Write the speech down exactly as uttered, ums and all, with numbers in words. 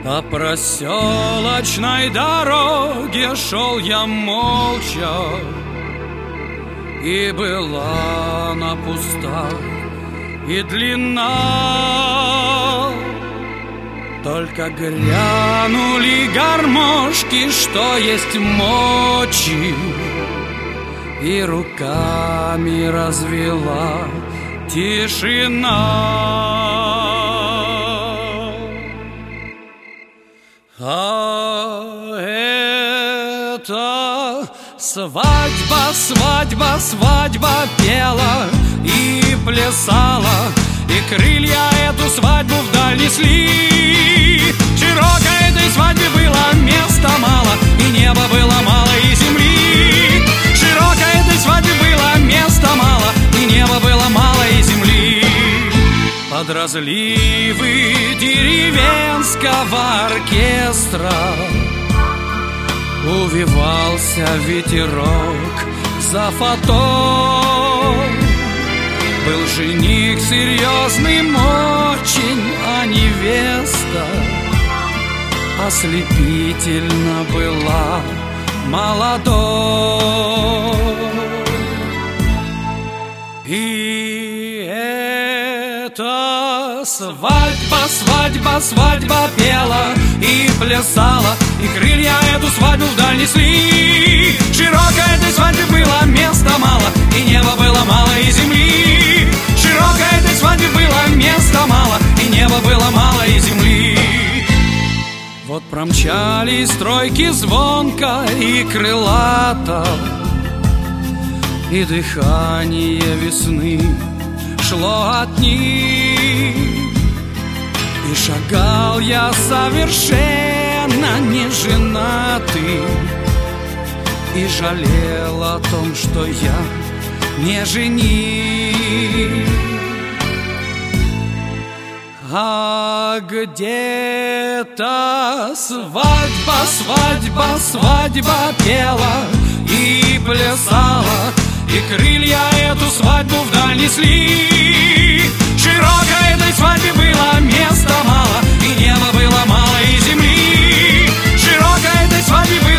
По проселочной дороге шел я молча, и была она пуста и длинна. Только грянули гармошки, что есть мочи, и руками развела тишина. А это свадьба, свадьба, свадьба пела и плясала, и крылья эту свадьбу вдаль несли. Широкой этой свадьбе было места мало, и неба было мало, и земли. Широкой этой свадьбе было места мало, и неба было мало, и земли. Под разливы деревенского оркестра увивался ветерок за фото. Был жених серьезным очень, а невеста ослепительно была молодой. И эта свадьба, свадьба, свадьба пела и плясала, и крылья эту свадьбу вдаль несли. Широкой этой свадьбе было места мало, и неба было мало, и земли. Широкой этой свадьбе было места мало, и неба было мало, и земли. Вот промчались стройки звонко и крылато, и дыхание весны шло от них. И шагал я совершенно не женатый, и жалел о том, что я не жених. А где-то свадьба, свадьба, свадьба пела и плясала, и крылья эту свадьбу вдаль несли. Широкой этой свадьбе было места мало, и неба было мало, и земли. Широкой этой свадьбе было